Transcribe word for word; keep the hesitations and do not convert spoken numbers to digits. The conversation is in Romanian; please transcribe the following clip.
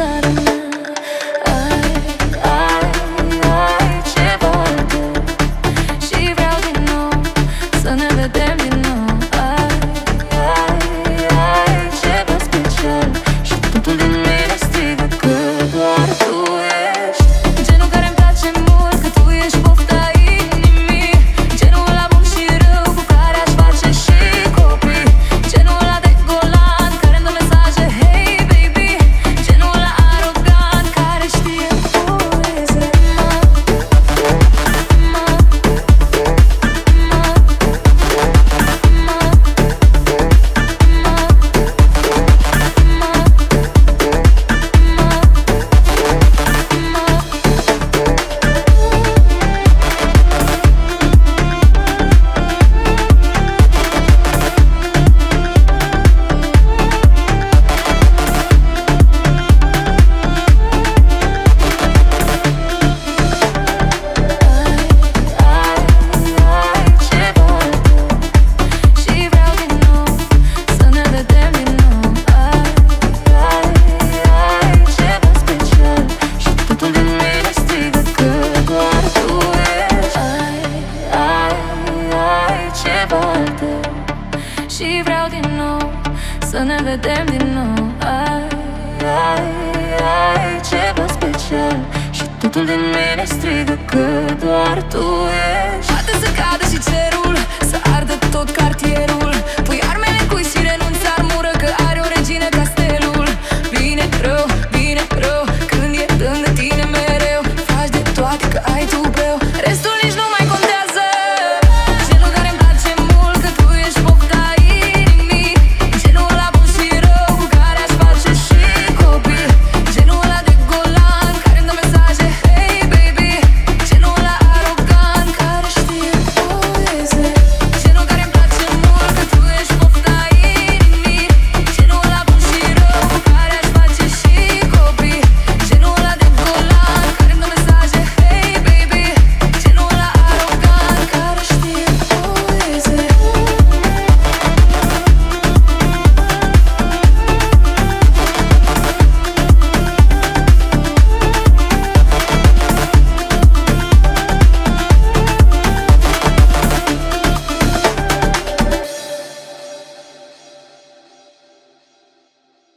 inima mea. Ai, ai, ai ceva altul și vreau din nou să ne vedem din nou. Ai, ai, ai ceva special și totul din mine strigă că doar tu ești genul care-mi place mult, că tu ești pofta inimii, genul ăla bun și rău cu care aș face și copii, genul ăla de golan care-mi dă mesaje hey baby, genul ăla arogant care știe poezie. Și vreau din nou să ne vedem din nou. Ai, ai, ai ceva special și totul din mine strigă că doar tu ești. Poate să cadă și cerul, să ardă tot cartierul, pui armele în cui și renunți armură, că are o regină castelul. Bine rău, bine rău,